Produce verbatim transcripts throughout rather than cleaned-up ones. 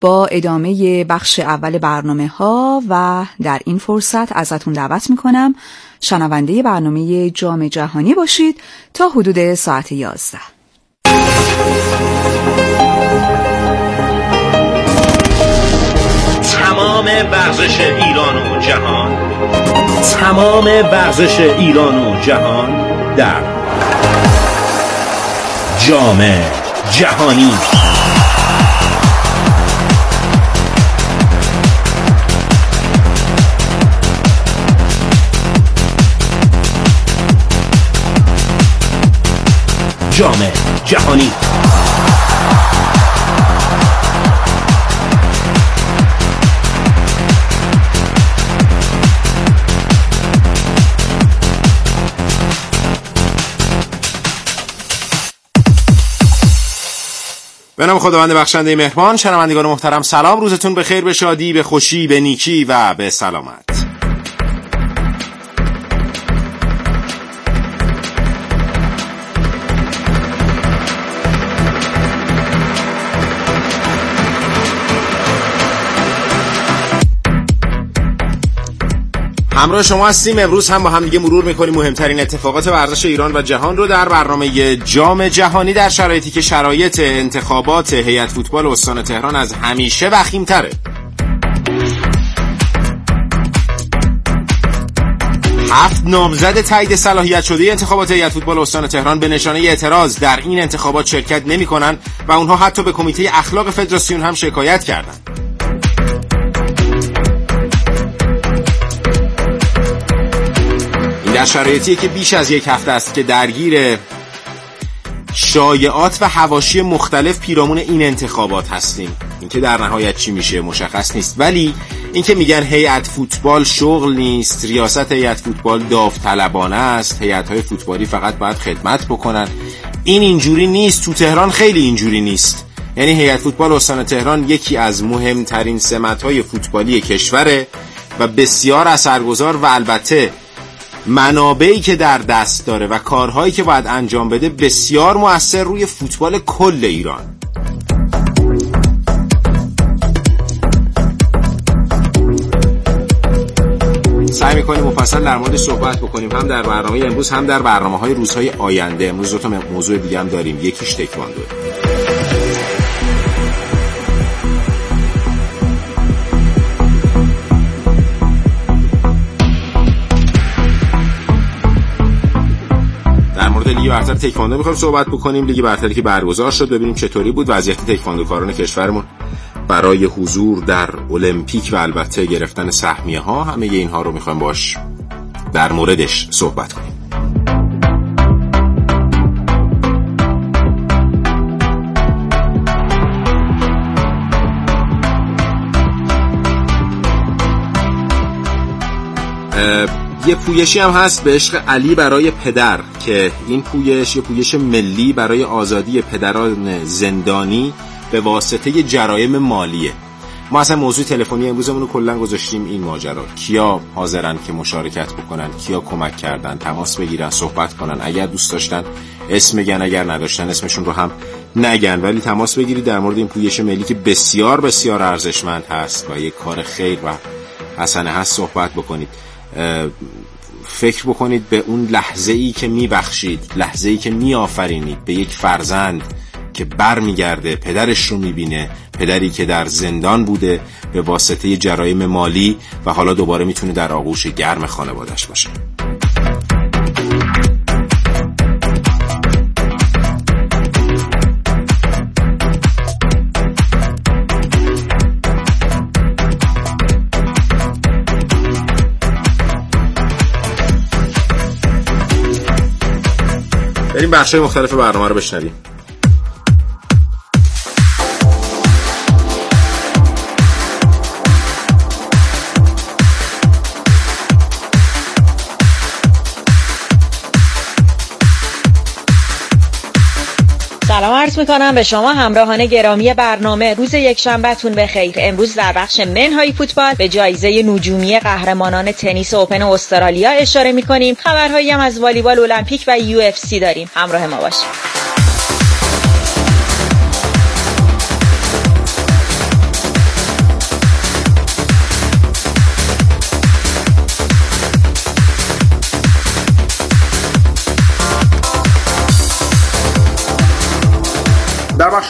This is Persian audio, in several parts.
با ادامه بخش اول برنامه ها و در این فرصت ازتون دعوت میکنم شنونده برنامه جام جهانی باشید تا حدود ساعت یازده. تمام ورزش ایران و جهان تمام ورزش ایران و جهان در جام جهانی. جام جهانی به نام خداوند بخشنده مهربان. شنوندگان محترم سلام، روزتون به خیر، به شادی، به خوشی، به نیکی و به سلامت. همراه شما هستیم. امروز هم با هم دیگه مرور میکنیم مهمترین اتفاقات ورزش ایران و جهان رو در برنامه جام جهانی، در شرایطی که شرایط انتخابات هیئت فوتبال استان تهران از همیشه وخیم‌تره. هفت نامزد تایید صلاحیت شده انتخابات هیئت فوتبال استان تهران به نشانه اعتراض در این انتخابات شرکت نمی‌کنند و اونها حتی به کمیته اخلاق فدراسیون هم شکایت کردند. در شرایطی که بیش از یک هفته است که درگیر شایعات و حواشی مختلف پیرامون این انتخابات هستیم. اینکه در نهایت چی میشه مشخص نیست، ولی اینکه میگن هیئت فوتبال شغل نیست، ریاست هیئت فوتبال داوطلبانه است، هیئت‌های فوتبالی فقط باید خدمت بکنن، این اینجوری نیست. تو تهران خیلی اینجوری نیست. یعنی هیئت فوتبال استان تهران یکی از مهمترین سمت‌های فوتبالی کشوره و بسیار اثرگذار و البته منابعی که در دست داره و کارهایی که باید انجام بده بسیار مؤثر روی فوتبال کل ایران. سعی می‌کنیم مفصل در موردش صحبت بکنیم، هم در برنامه امروز هم در برنامه‌های روزهای آینده. امروز دو تا موضوع دیگه هم داریم، یکیش تکواندو. لیگ برتر تکواندو می‌خوایم صحبت بکنیم. لیگ برتری که برگزار شد، ببینیم چطوری بود وضعیت تکواندوکاران کشورمون برای حضور در المپیک و البته گرفتن سهمیه ها. همه اینها رو می‌خوایم باش در موردش صحبت کنیم. یه پویشی هم هست به عشق علی برای پدر که این پویش یه پویش ملی برای آزادی پدران زندانی به واسطه جرایم مالیه. ما اصلا موضوع تلفنی امروزمون رو کلا گذاشتیم این ماجرا، کیا حاضرن که مشارکت بکنن، کیا کمک کردن، تماس بگیرن، صحبت کنن، اگر دوست داشتن اسم بگن، اگر نداشتن اسمشون رو هم نگن، ولی تماس بگیرید در مورد این پویش ملی که بسیار بسیار ارزشمند هست و یک کار خیر و حسنه هست صحبت بکنید. فکر بکنید به اون لحظه‌ای که میبخشید، لحظه‌ای که میآفرینید به یک فرزند که بر میگرده، پدرش رو میبینه، پدری که در زندان بوده به واسطه جرایم مالی و حالا دوباره میتونه در آغوش گرم خانواده‌اش باشه. بریم بخشای مختلف برنامه رو بشنویم. سلام عرض میکنم به شما همراهان گرامی برنامه. روز یکشنبهتون بخیر. امروز در بخش منهای فوتبال به جایزه نجومی قهرمانان تنیس اوپن استرالیا اشاره میکنیم. خبرهایی هم از والیبال المپیک و یو اف سی داریم. همراه ما باشید.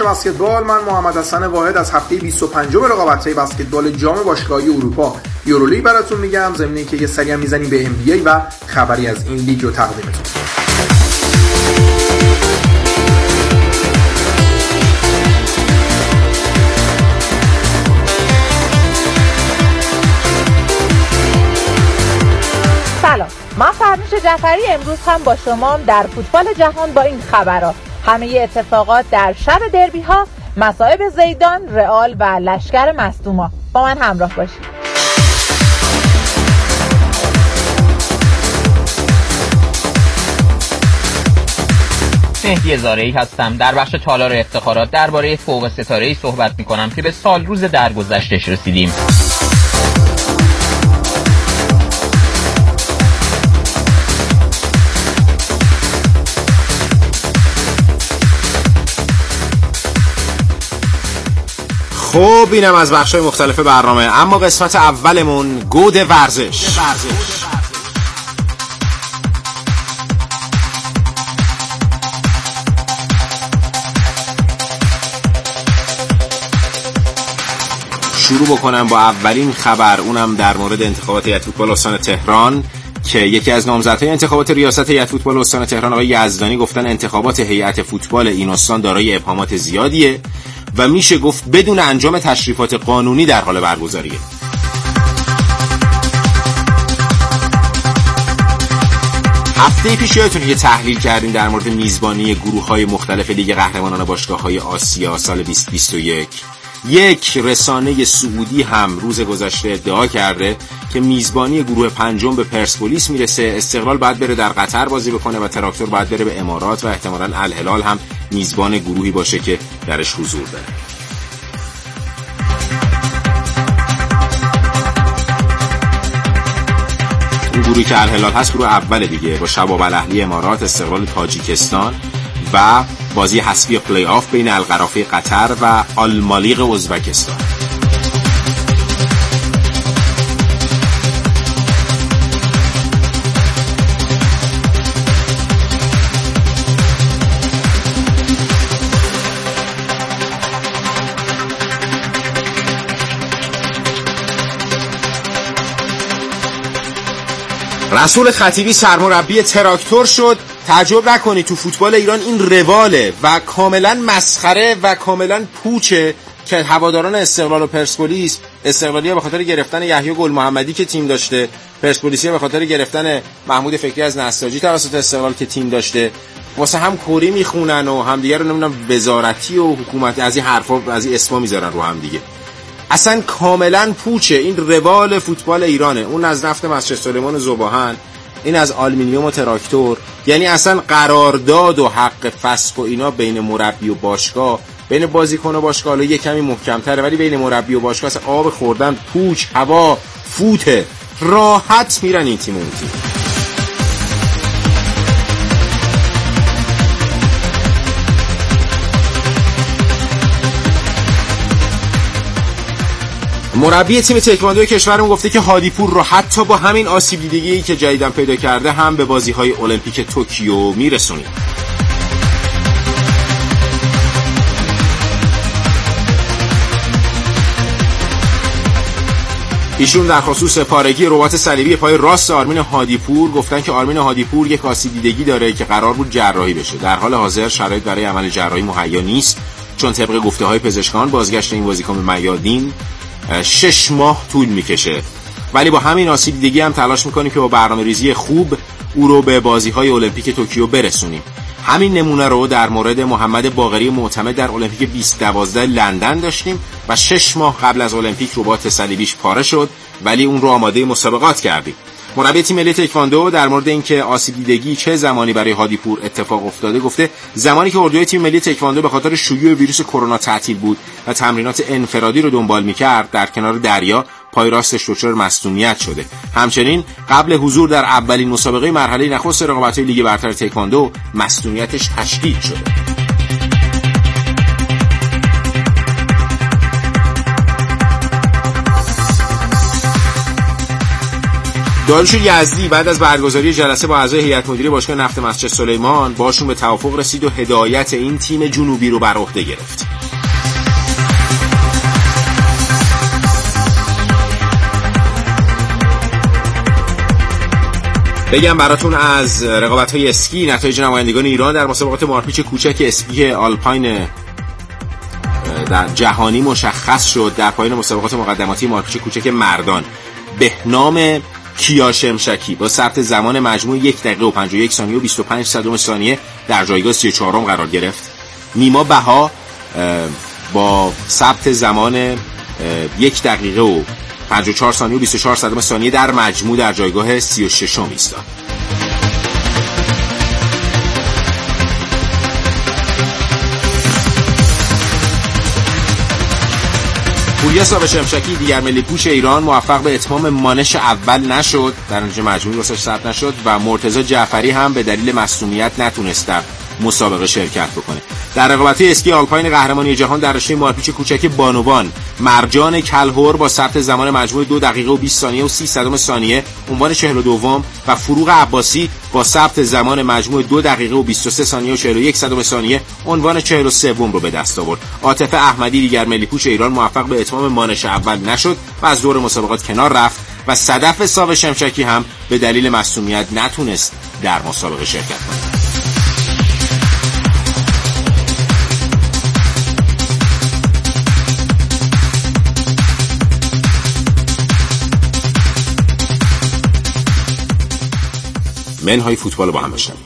بسکتبال، من محمد حسن واحد از هفته بیست و پنجم رقابت‌های بسکتبال جام باشگاهی اروپا یورولیگ براتون میگم، ضمن اینکه یه سری هم میزنیم به ام بی ای و خبری از این لیگ رو تقدیمتون. سلام، من فرنوش جعفری امروز هم با شما در فوتبال جهان با این خبرها: همه اتفاقات در شب دربی ها، مصائب زیدان، رئال و لشکر مصدوما. با من همراه باشید. مهدی زارعی هستم. در بخش تالار افتخارات درباره فوق ستاره‌ای صحبت می‌کنم که به سال روز درگذشتش رسیدیم. خب اینم از بخش‌های مختلف برنامه، اما قسمت اولمون گود ورزش. شروع بکنم با اولین خبر، اونم در مورد انتخابات هیئت فوتبال استان تهران که یکی از نامزدهای انتخابات ریاست هیئت فوتبال استان تهران آقای یزدانی گفتن انتخابات هیئت فوتبال این استان دارای ابهامات زیادیه و میشه گفت بدون انجام تشریفات قانونی در حال برگزاریه. هفته پیش یادتونه یه تحلیل کردیم در مورد میزبانی گروه‌های مختلف لیگ قهرمانان باشگاه‌های آسیا سال بیست بیست و یک. یک رسانه سعودی هم روز گذشته ادعا کرده که میزبانی گروه پنجم به پرسپولیس میرسه، استقلال باید بره در قطر بازی بکنه و تراکتور باید بره به امارات و احتمالاً الهلال هم میزبان گروهی باشه که درش حضور داره. اون گروهی که الهلال هست گروه اول دیگه با شباب الاهلی امارات، استقلال تاجیکستان و بازی حذفی پلی آف بین القرافه قطر و المالیق ازبکستان. رسول خطیبی سرمربی تراکتور شد. تعجب نکنید تو فوتبال ایران این رواله و کاملا مسخره و کاملا پوچه که هواداران استقلال و پرسپولیس، استقلالی‌ها به خاطر گرفتن یحیی گل محمدی که تیم داشته، پرسپولیسی‌ها به خاطر گرفتن محمود فکری از نساجی توسط استقلال که تیم داشته، واسه هم کوری میخونن و همدیگه رو نمیدونم وزارتی و حکومتی از این حرفا از این اسما میذارن رو هم دیگه. اصلا کاملا پوچه. این روال فوتبال ایرانه. اون از نفت مسجد سلیمان و ذوباهن، این از آلومینیوم و تراکتور. یعنی اصلا قرارداد و حق فسخ و اینا بین مربی و باشگاه، بین بازیکن و باشگاه حالا یه کمی محکم‌تره، ولی بین مربی و باشگاه اصلا آب خوردن، پوچ، هوا، فوته، راحت میرن این تیم اون تیم. مربی تیم تکواندو کشورمون گفته که هادیپور رو حتی با همین آسیب دیدگی که جدیداً پیدا کرده هم به بازی‌های المپیک توکیو میرسونیم. ایشون در خصوص پارگی رباط صلیبی پای راست آرمین هادیپور گفتن که آرمین هادیپور یک آسیب دیدگی داره که قرار بود جراحی بشه. در حال حاضر شرایط برای عمل جراحی مهیا نیست، چون طبق گفته‌های پزشکان بازگشت این بازیکن به میادین شش ماه طول میکشه. ولی با همین آسیب دیدگی هم تلاش میکنیم که با برنامه ریزی خوب او رو به بازی‌های المپیک توکیو برسونیم. همین نمونه رو در مورد محمد باقری معتمد در المپیک بیست دوازده لندن داشتیم و شش ماه قبل از المپیک رباط صلیبیش پاره شد، ولی اون رو آماده مسابقات کردیم. مربی تیم ملی تکواندو در مورد اینکه آسیب دیدگی چه زمانی برای هادیپور اتفاق افتاده گفته زمانی که اردوی تیم ملی تکواندو به خاطر شیوع ویروس کرونا تعطیل بود و تمرینات انفرادی رو دنبال می‌کرد، در کنار دریا پای راستش دچار مصدومیت شده. همچنین قبل حضور در اولین مسابقه مرحله نخست رقابت‌های لیگ برتر تکواندو مصدومیتش تشدید شده. داریوش یزدی بعد از برگزاری جلسه با اعضای هیئت مدیره باشگاه نفت مسجد سلیمان باشون به توافق رسید و هدایت این تیم جنوبی رو بر عهده گرفت. بگم براتون از رقابت‌های اسکی نتایج نمایندگان ایران در مسابقات مارپیچ کوچک اسکی آلپاین در جهانی مشخص شد. در پایان مسابقات مقدماتی مارپیچ کوچک مردان بهنام کیا شمشکی با ثبت زمان مجموع یک دقیقه و پنجاه و یک ثانیه و بیست و پنج صدم ثانیه در جایگاه سی و چهارم قرار گرفت. نیما بها با ثبت زمان یک دقیقه و پنجاه و چهار ثانیه و بیست و چهار صدم ثانیه در مجموع در جایگاه سی و ششم ایستاد. پوریا صاحب شمشکی دیگر ملی پوش ایران موفق به اتمام مانش اول نشد، در نتیجه مجموعی واسش ثبت نشد و مرتضی جعفری هم به دلیل مصونیت نتونست در مسابقه شرکت بکنه. در رقابت‌های اسکی آلپاین قهرمانی جهان در رشته مارپیچ کوچک بانوان مرجان کلهور با ثبت زمان مجموع دو دقیقه و بیست ثانیه و سی صدم ثانیه عنوان چهل و دوم و فروغ عباسی با ثبت زمان مجموع دو دقیقه و بیست و سه ثانیه و چهل و یک صدم ثانیه عنوان چهل و سوم رو به دست آورد. عاطف احمدی دیگر ملی پوش ایران موفق به اتمام مانش اول نشد و از دور مسابقات کنار رفت و صدف صاحب شمشکی هم به دلیل مصونیت نتونست در مسابقه شرکت کنه. منهای فوتبال با هم بشنویم.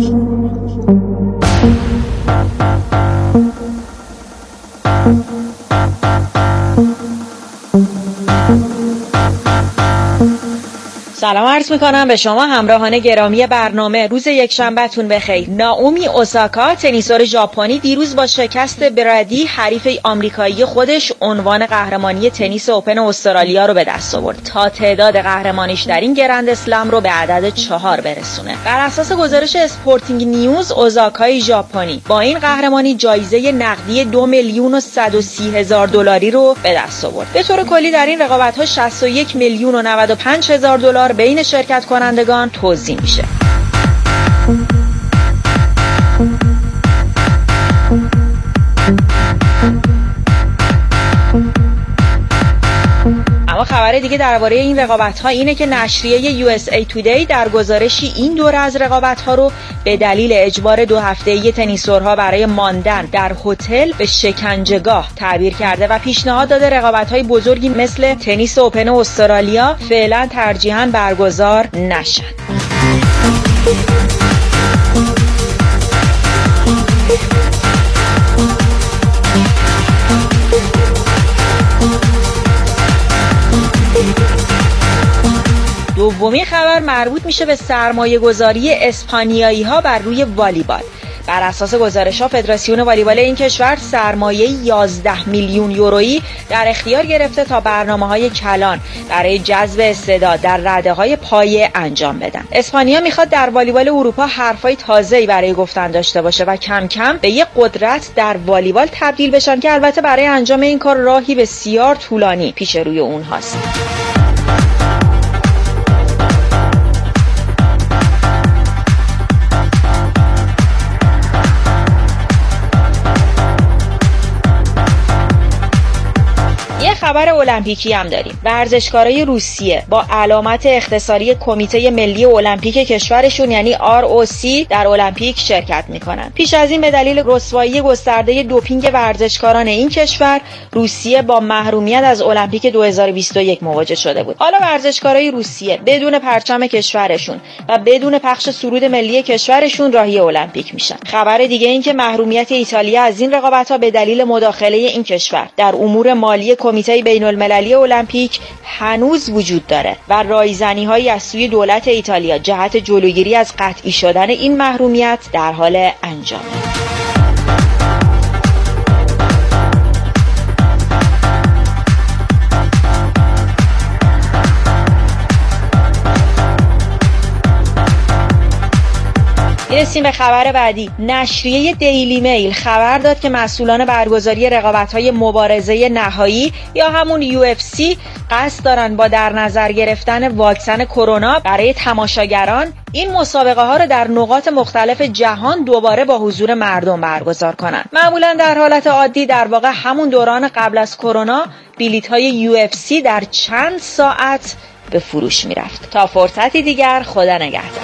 سلام عرض میکنم به شما همراهان گرامی برنامه. روز یک شنبهتون بخیر. نائومی اوساکا تنیسور ژاپنی دیروز با شکست برادی حریف آمریکایی خودش عنوان قهرمانی تنیس اوپن استرالیا رو به دست آورد تا تعداد قهرمانیش در این گرند اسلم رو به عدد چهار برسونه. بر اساس گزارش اسپورتینگ نیوز اوساکای ژاپنی با این قهرمانی جایزه نقدی دو میلیون و صد و سی هزار دلاری رو به دست آورد. به طور کلی در این رقابت‌ها شصت و یک میلیون و نود و پنج هزار دلار بین شرکت کنندگان توزیع میشه. اما خبر دیگه درباره این رقابت‌ها اینه که نشریه یو اس ای تودی در گزارشی این دوره از رقابت‌ها رو به دلیل اجبار دو هفته‌ای تنیسورها برای ماندن در هتل به شکنجهگاه تعبیر کرده و پیشنهاد داده رقابت‌های بزرگی مثل تنیس اوپن استرالیا فعلا ترجیحاً برگزار نشن. دومین خبر مربوط میشه به سرمایه گذاری اسپانیایی ها بر روی والیبال. بر اساس گزارش ها فدراسیون والیبال این کشور سرمایه یازده میلیون یورویی در اختیار گرفته تا برنامه‌های کلان برای جذب استعداد در رده‌های پایه انجام بدن. اسپانیا میخواد در والیبال اروپا حرفای تازه‌ای برای گفتن داشته باشه و کم کم به یک قدرت در والیبال تبدیل بشن که البته برای انجام این کار راهی بسیار طولانی پیش روی اونهاست. خبر المپیکی هم داریم. ورزشکارای روسیه با علامت اختصاری کمیته ملی المپیک کشورشون یعنی آر او سی در المپیک شرکت میکنن. پیش از این به دلیل رسوایی گسترده دوپینگ ورزشکاران این کشور روسیه با محرومیت از المپیک دو هزار و بیست و یک مواجه شده بود. حالا ورزشکارای روسیه بدون پرچم کشورشون و بدون پخش سرود ملی کشورشون راهی المپیک میشن. خبر دیگه این که محرومیت ایتالیا از این رقابت‌ها به دلیل مداخله این کشور در امور مالی کمیته بین المللی المپیک هنوز وجود داره و رایزنی‌هایی از سوی دولت ایتالیا جهت جلوگیری از قطعی شدن این محرومیت در حال انجامه. میرسیم به خبر بعدی. نشریه دیلی میل خبر داد که مسئولان برگزاری رقابت‌های مبارزه نهایی یا همون یو اف سی قصد دارن با در نظر گرفتن واکسن کرونا برای تماشاگران این مسابقه ها رو در نقاط مختلف جهان دوباره با حضور مردم برگزار کنن. معمولا در حالت عادی در واقع همون دوران قبل از کرونا بلیط های یو اف سی در چند ساعت به فروش میرفت. تا فرصتی دیگر، خدا نگهدار.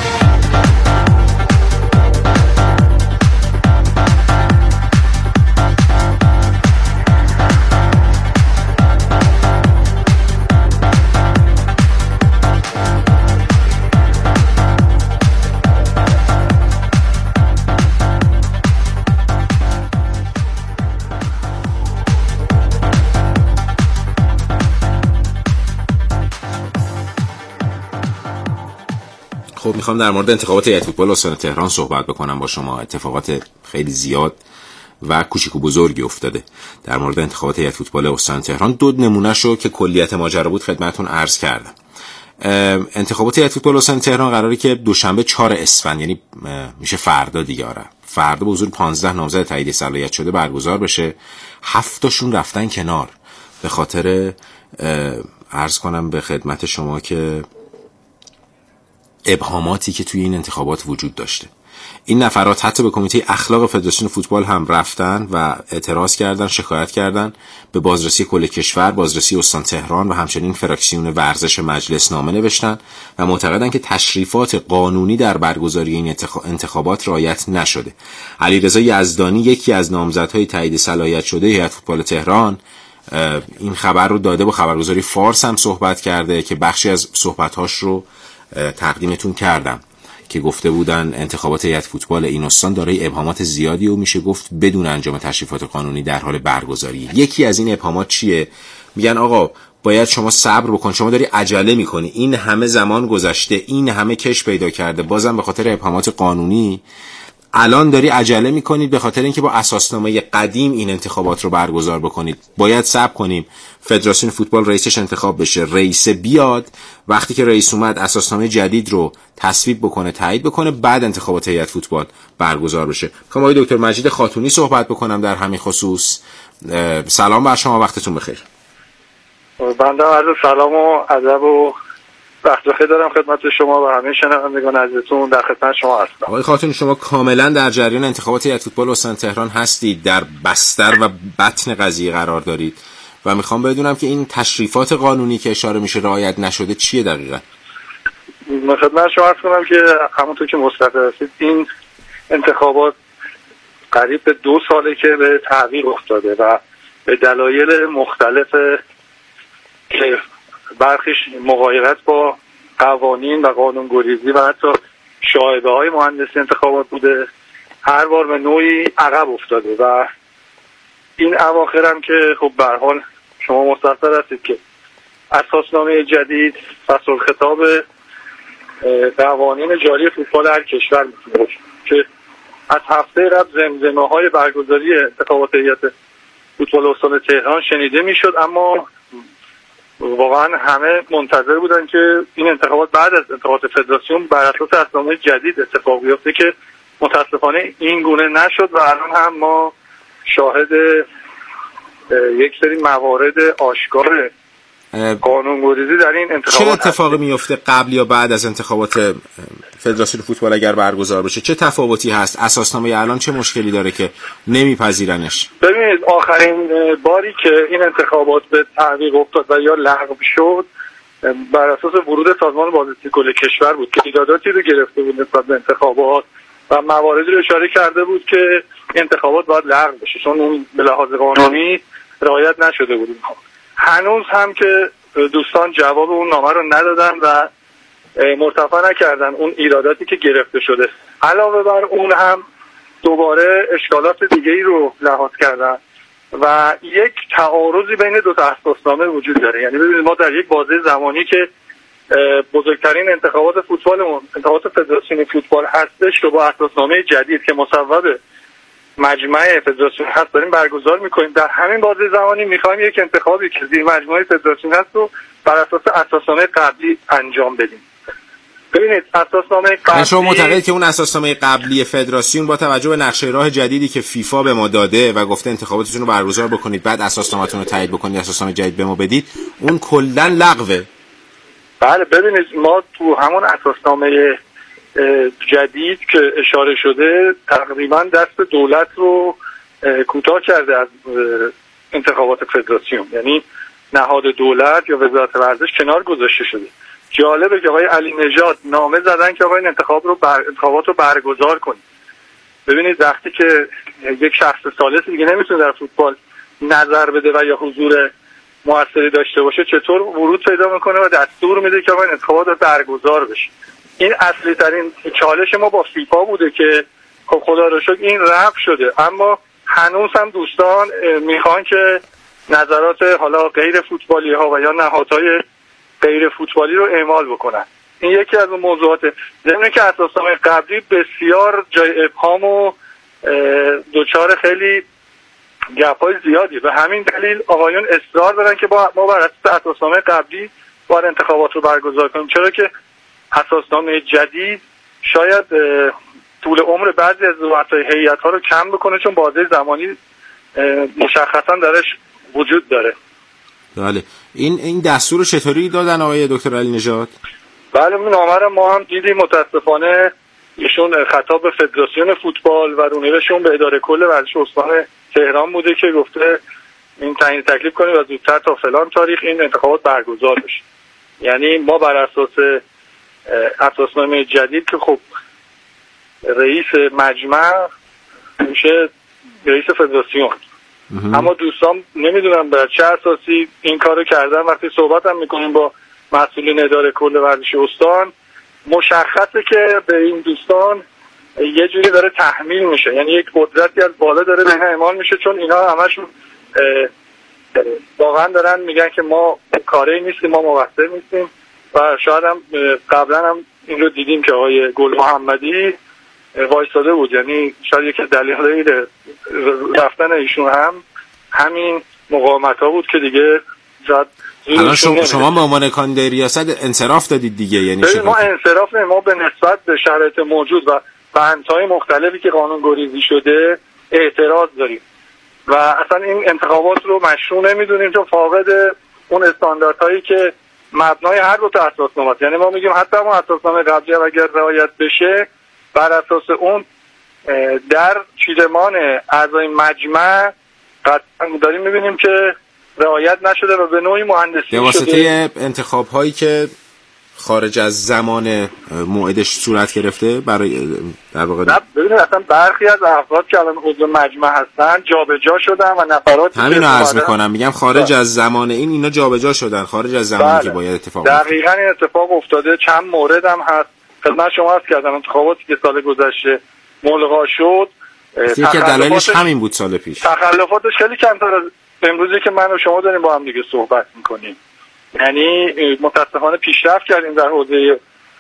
خب میخوام در مورد انتخابات هیئت فوتبال استان تهران صحبت بکنم با شما. اتفاقات خیلی زیاد و کوچیک و بزرگی افتاده در مورد انتخابات هیئت فوتبال استان تهران. دو نمونهشو که کلیت ماجرا بود خدمتتون عرض کردم. انتخابات هیئت فوتبال استان تهران قراره که دوشنبه چهار اسفند، یعنی میشه فردا دیگه، آره فردا به حضور پانزده نامزد تایید صلاحیت شده برگزار بشه. هفت تاشون رفتن کنار به خاطر عرض کنم به خدمت شما که ابهاماتی که توی این انتخابات وجود داشته. این نفرات حتی به کمیته اخلاق فدراسیون فوتبال هم رفتن و اعتراض کردن، شکایت کردن به بازرسی کل کشور، بازرسی استان تهران و همچنین فراکسیون ورزش مجلس نامه نوشتن و معتقدن که تشریفات قانونی در برگزاری این انتخابات رعایت نشده. علیرضا یزدانی، یکی از نامزدهای تایید صلاحیت شده هیئت فوتبال تهران، این خبر رو داده، با خبرگزاری فارس هم صحبت کرده که بخشی از صحبت‌هاش رو تقدیمتون کردم که گفته بودن انتخابات هیئت فوتبال این استان دارای ابهامات زیادی و میشه گفت بدون انجام تشریفات قانونی در حال برگزاری. یکی از این ابهامات چیه؟ میگن آقا باید شما صبر بکن، شما داری عجله میکنی، این همه زمان گذشته، این همه کش پیدا کرده، بازم به خاطر ابهامات قانونی الان داری عجله میکنید به خاطر اینکه با اساسنامه قدیم این انتخابات رو برگزار بکنید. باید صبر کنیم فدراسیون فوتبال رئیسش انتخاب بشه، رئیس بیاد، وقتی که رئیس اومد اساسنامه جدید رو تصویب بکنه، تایید بکنه، بعد انتخابات هیئت فوتبال برگزار بشه. میخوام آقای دکتر مجید خاتونی صحبت بکنم در همین خصوص. سلام بر شما، وقتتون بخیر. بنده عرض سلام و ادب و وقت بخیر دارم خدمت شما و همه شنوندگان عزیزتون. در خدمت شما هستم. آقای خاتون، شما کاملا در جریان انتخابات هیئت فوتبال استان تهران هستید، در بستر و بطن قضیه قرار دارید و میخوام بدونم که این تشریفات قانونی که اشاره میشه رعایت نشده چیه دقیقاً؟ من خدمت شما عرض کنم که همونطور که مستقر هستید این انتخابات قریب به دو ساله که به تعویق افتاده و به دلایل مختلف که برخیش مغایرت با قوانین و قانون‌گریزی و حتی شایبه‌های مهندسی انتخابات بوده، هر بار به نوعی عقب افتاده و این اواخر هم که خب به هر حال شما مستحضر هستید که اساسنامه جدید فصل الخطاب قوانین جاری فوتبال هر کشور می‌کنه که از هفته قبل زمزمه‌های برگزاری انتخابات هیئت فوتبال استان تهران شنیده می‌شد، اما واقعا همه منتظر بودن که این انتخابات بعد از انتخابات فدراسیون بر اساس اساسنامه جدید اتفاق بیفته که متاسفانه این گونه نشد و الان هم ما شاهد یک سری موارد آشکار قانون‌گریزی در این انتخابات. چه اتفاقی میفته قبل یا بعد از انتخابات فدراسیون فوتبال اگر برگزار بشه؟ چه تفاوتی هست؟ اساسنامه الان چه مشکلی داره که نمیپذیرنش؟ ببینید آخرین باری که این انتخابات به تعویق افتاد و یا لغو شد بر اساس ورود سازمان بازرسی کل کشور بود که ایراداتی رو گرفته بود نسبت به انتخابات و مواردی رو اشاره کرده بود که انتخابات باید لغو بشه چون اون به لحاظ قانونی رعایت نشده بود. هنوز هم که دوستان جواب اون نامه رو ندادن و مرتفع نکردن اون ایراداتی که گرفته شده. علاوه بر اون هم دوباره اشکالات دیگه‌ای رو لحاظ کردن و یک تعارضی بین دو تا اساسنامه وجود داره. یعنی ببینید ما در یک بازه زمانی که بزرگترین انتخابات فوتبالمون انتخابات فدراسیون فوتبال هستش که با اساسنامه جدید که مصوب مجمع فدراسیون هست داریم برگزار میکنیم، در همین بازه زمانی میخوایم یک انتخابی که زیر مجموعه فدراسیون هست رو بر اساس اساسنامه قبلی انجام بدیم. ببینید اساسنامه قبلی، شما معتقد که اون اساسنامه قبلی فدراسیون با توجه به نقشه راه جدیدی که فیفا به ما داده و گفته انتخاباتتون رو برگزار بکنید بعد اساسنامه‌تون رو تایید بکنید، اساسنامه جدید به ما بدید، اون کلا لغوه؟ بله ببینید ما تو همون اساسنامه جدید که اشاره شده تقریبا دست دولت رو کوتاه کرده از انتخابات فدراسیون، یعنی نهاد دولت یا وزارت ورزش کنار گذاشته شده. جالبه که آقای علی نژاد نامه زدن که آقای این انتخاب رو بر... انتخابات رو برگزار کنید. ببینید وقتی که یک شخص ثالث دیگه نمیتونه در فوتبال نظر بده و یا حضور موثری داشته باشه، چطور ورود پیدا میکنه و دستور میده که آقا این انتخابات برگزار بشه؟ این اصلی ترین چالش ما با فیفا بوده که خب خدا رو شکر این رفع شده، اما هنوز هم دوستان میخوان که نظرات حالا غیر فوتبالی ها و یا نهادهای غیر فوتبالی رو اعمال بکنن. این یکی از اون موضوعاته. ضمن که اساسنامه قبلی بسیار جای ابهام و دوچار خیلی گپ‌های زیادی، و همین دلیل آقایون اصرار دارن که با ما بر اساس اساسنامه قبلی باید انتخابات رو برگزار کنیم، چرا که اساسنامه جدید شاید طول عمر بعضی از وظایف هیئت‌ها رو کم بکنه، چون بازه زمانی مشخصا درش وجود داره. بله. این این دستور رو چطوری دادن آقای دکتر علی نژاد؟ بله این نامه ما هم دیدیم، متاسفانه ایشون خطاب به فدراسیون فوتبال و رونوشون به اداره کل ورزش استان تهران بوده که گفته این تعیین تکلیف کنید و زودتر تا فلان تاریخ این انتخابات برگزار بشه. یعنی ما بر اساس اساسنامه جدید که خب رئیس مجمع میشه رئیس فدراسیون، اما دوستان نمیدونم بر چه اساسی این کارو کردن. وقتی صحبت هم میکنیم با مسئولین اداره کل ورزش استان، مشخصه که به این دوستان یه جوری داره تحمیل میشه، یعنی یک قدرتی از بالا داره به اینا اعمال میشه، چون اینا همشون واقعا دارن میگن که ما کاری نیستیم، ما مقصر نیستیم. و شاید هم قبلا هم این رو دیدیم که آقای گل محمدی وایساده بود، یعنی شاید یک دلیل رفتن ایشون هم همین مقاومت ها بود که دیگه شاید الان شما, شما به عنوان کاندید ریاست انصراف دادید دیگه، یعنی ما انصراف نه، ما به نسبت به شرایط موجود و بندهای مختلفی که قانون گریزی شده اعتراض داریم و اصلا این انتخابات رو مشروع نمیدونیم، چون فاقد اون استانداردهایی که مبنای هر دو تا اساسنامه است. یعنی ما میگیم حتی اون اساسنامه قبلی اگر رعایت بشه، بر اساس اون در چیدمان اعضای مجمع قطعا داریم میبینیم که رعایت نشده و به نوعی مهندسی شده. به واسطه انتخاب هایی که خارج از زمان موعدش صورت گرفته برای در واقع نه ببینید اصلا برخی از افراد که الان عضو مجمع هستن جابجا شدن و نفرات همینو عرض میکنم، میگم خارج از زمان این اینا جابجا شدن، خارج از زمانی بله. که باید اتفاق افتاد. دقیقاً این اتفاق افتاده. چند مورد هم هست خدمت شما عرض کردم. انتخاباتی که سال گذشته ملغا شد، یکی دلایلش همین بود سال پیش. تخلفاتش خیلی کمتر از امروزی که من و شما داریم با هم دیگه صحبت میکنیم. یعنی متاسفانه پیشرفت کردیم در حوزه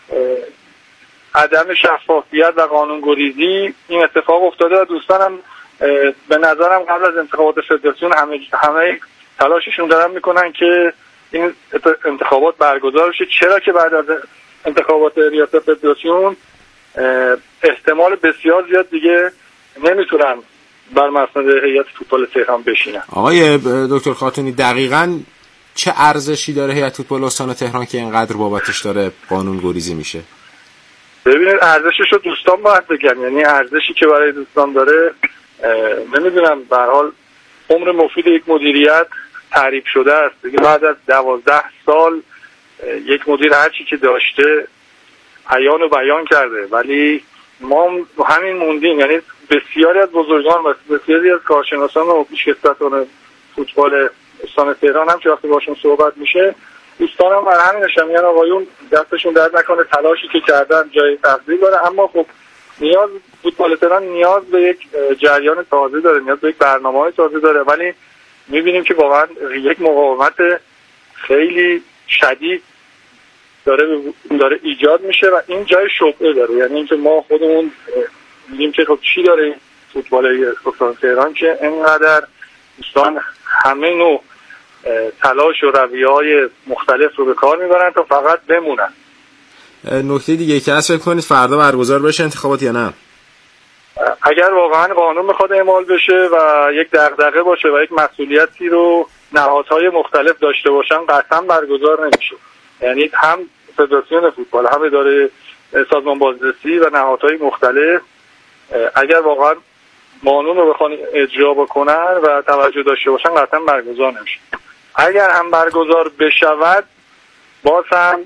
عدم شفافیت و قانونگریزی. این اتفاق افتاده و دوستانم به نظرم قبل از انتخابات فدراسیون همه همه تلاششون دارن میکنن که این انتخابات برگزار بشه، چرا که بعد از انتخابات ریاست فدراسیون احتمال بسیار زیاد دیگه نمیتونن بر مسند هیئت فوتبال تهران بشینن. آقای دکتر خاتونی دقیقاً چه ارزشی داره هیئت فوتبال استان تهران که اینقدر بابتش داره قانون گریزی میشه؟ ببینید ارزشش رو دوستان باید بگن، یعنی ارزشی که برای دوستان داره نمیدونم به هر حال عمر مفید یک مدیریت تعریف شده است دیگه. بعد از دوازده سال یک مدیر هرچی که داشته عیان و بیان کرده، ولی ما همین موندیم. یعنی بسیاری از بزرگان و بسیاری از کارشناسان و پیشکسوتان فوتبال استان تهران هم که وقتی باشون صحبت میشه دوستانم بر همینش هم میگن آقایون دستشون درد نکنه، تلاشی که کردن جای تقدیر داره، اما خب نیاز فوتبال تهران نیاز به یک جریان تازه داره، نیاز به یک برنامه‌های تازه داره، ولی میبینیم که واقعا یک مقاومت خیلی شدید داره داره ایجاد میشه و این جای شبهه داره. یعنی اینکه ما خودمون میگیم که خب چی داره فوتبال استان تهران که اینقدر دوستان همه نوع تلاش و رویه‌های مختلف رو به کار میبرن تا فقط بمونن. نکته دیگه که هست فکر کنید فردا برگزار بشه انتخابات یا نه؟ اگر واقعا قانون بخواد اعمال بشه و یک دغدغه باشه و یک مسئولیتی رو نهادهای مختلف داشته باشن قطعا برگزار نمیشه. یعنی هم فدراسیون فوتبال هم اداره سازمان بازرسی و نهادهای مختلف اگر واقعا قانون رو بخوان اجرا بکنن و توجه داشته باشن قطعا برگزار نمیشه. اگر هم برگزار بشود باز هم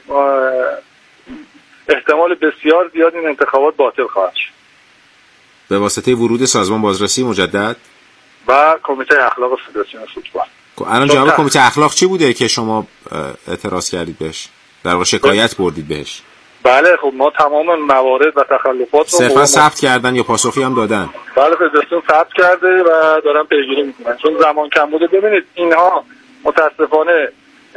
احتمال بسیار زیاد این انتخابات باطل خواهد شد به واسطه ورود سازمان بازرسی مجدد و کمیته اخلاق فدراسیون فوتبال. الان جواب کمیته اخلاق چی بوده که شما اعتراض کردید بهش؟ در واقع شکایت بردید بهش؟ بله خب ما تمام موارد و تخلفات رو صرفا ثبت کردن یا پاسخی هم دادن؟ بله فدراسیون ثبت کرده و دارن پیگیری میکنن چون زمان کم بوده. ببینید اینها متاسفانه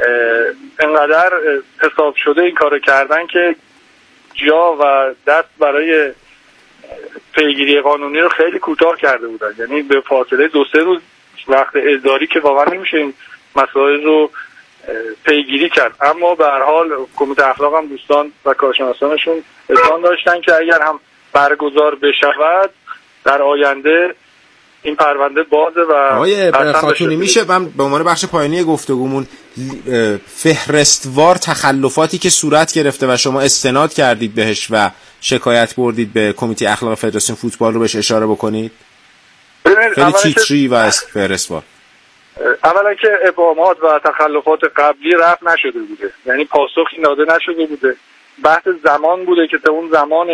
انقدر حساب شده این کارو کردن که جا و دست برای پیگیری قانونی رو خیلی کوتاه کرده بودن. یعنی به فاصله دو سه روز وقت اداری که واقعا نمیشه این مسائل رو پیگیری کرد. اما به هر حال کمیته اخلاق هم دوستان و کارشناسانشون اذعان داشتن که اگر هم برگزار بشود در آینده این پرونده بازه و آقای خاتونی میشه من به عنوان بخش پایانی گفتگومون فهرستوار تخلفاتی که صورت گرفته و شما استناد کردید بهش و شکایت بردید به کمیته اخلاق فدراسیون فوتبال رو بهش اشاره بکنید؟ خیلی تیتری و فهرستوار. اولا که ابهامات و تخلفات قبلی رفع نشده بوده، یعنی پاسخی داده نشده بوده. بحث زمان بوده که تا اون زمان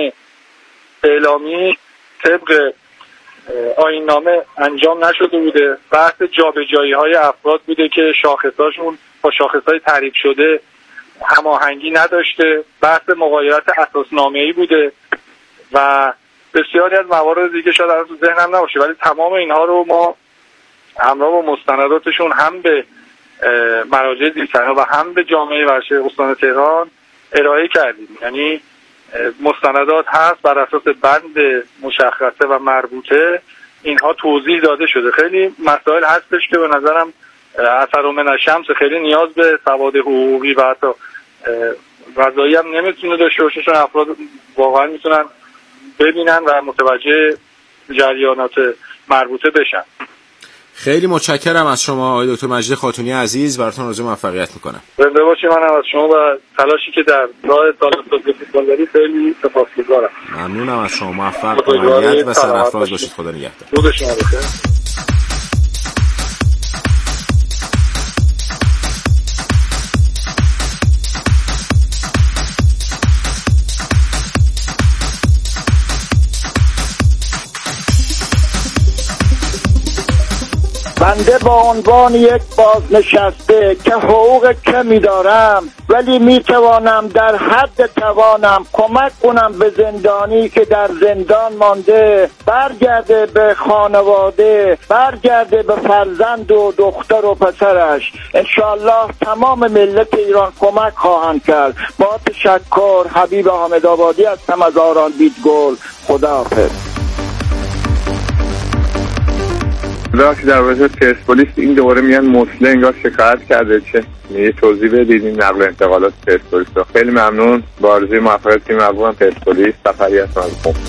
اعلامی طبق آیین‌نامه انجام نشده بوده. بحث جابجایی‌های افراد بوده که شاخصاشون با شاخص‌های تعریف شده هماهنگی نداشته. بحث مغایرت اساسنامه‌ای بوده و بسیاری از موارد دیگه شاید الان تو ذهنم نباشه، ولی تمام اینها رو ما همراه با مستنداتشون هم به مراجع زیرسرها و هم به جامعه ورزش استان تهران ارائه کردیم. یعنی مستندات هست بر اساس بند مشخصه و مربوطه اینها توضیح داده شده. خیلی مسائل هستش که به نظرم اثر و من الشمس خیلی نیاز به سواد حقوقی و حتی قضایی هم نمیتونه داشته باشه، چون افراد واقعا میتونن ببینن و متوجه جریانات مربوطه بشن. خیلی متشکرم از شما آقای دکتر مجید خاتونی عزیز، براتون آرزوی موفقیت میکنم. زنده باشید. منم از شما و تلاشی که در راه سالمندی فوتبالداری خیلی سپاسگزارم. ممنونم از شما. موفق باشید و سرافراز باشید. خدا نگهدار. روز شما بخیر. بنده با عنوان یک بازنشسته که حقوق کمی دارم ولی میتوانم در حد توانم کمک کنم به زندانی که در زندان مانده، برگرده به خانواده، برگرده به فرزند و دختر و پسرش. انشاءالله تمام ملت ایران کمک خواهند کرد. با تشکر. حبیب حامدآبادی هستم از آران بیتگل. خداحافظ. که در واسه پرسپولیس این دوباره میگن مسله انگار شکایت کرده، چه یه توضیح بدید این نقل انتقالات پرسپولیس رو. خیلی ممنون. با آرزوی موفقیت تیم افغان پرسپولیس. سفری هستم از خوب.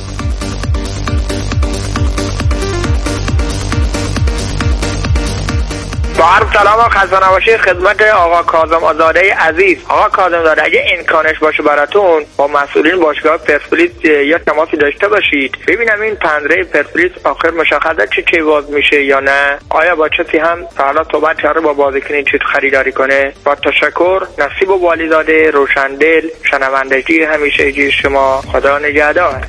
با عرض سلام و خسته نباشید خدمت آقا کاظم آزاده عزیز. آقا کاظم داره اگه امکانش باشه براتون با مسئولین باشگاه پرسپولیس یا تماسی داشته باشید ببینم این پنجره پرسپولیس آخر مشخصه چه چی باز میشه یا نه، آیا با کسی هم تا حالا صحبت کرده با بازیکن چی خریداری کنه. با تشکر. نصیب والیزاده، روشندل، شنوندگی همیشه جی شما. خدا نگهدار.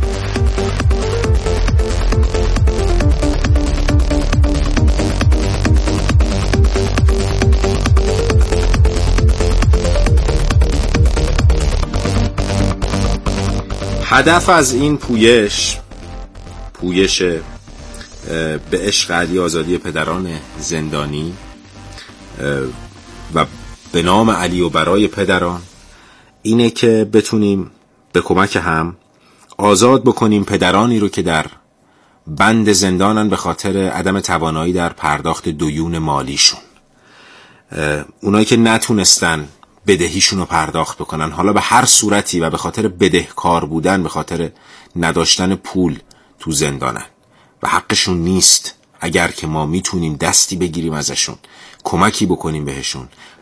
هدف از این پویش پویش به عشق علی آزادی پدران زندانی و به نام علی و برای پدران اینه که بتونیم به کمک هم آزاد بکنیم پدرانی رو که در بند زندانن به خاطر عدم توانایی در پرداخت دیون مالیشون. اونایی که نتونستن بدهیشون رو پرداخت بکنن، حالا به هر صورتی و به خاطر بدهکار بودن، به خاطر نداشتن پول تو زندانن و حقشون نیست. اگر که ما میتونیم دستی بگیریم ازشون، کمکی بکنیم بهشون،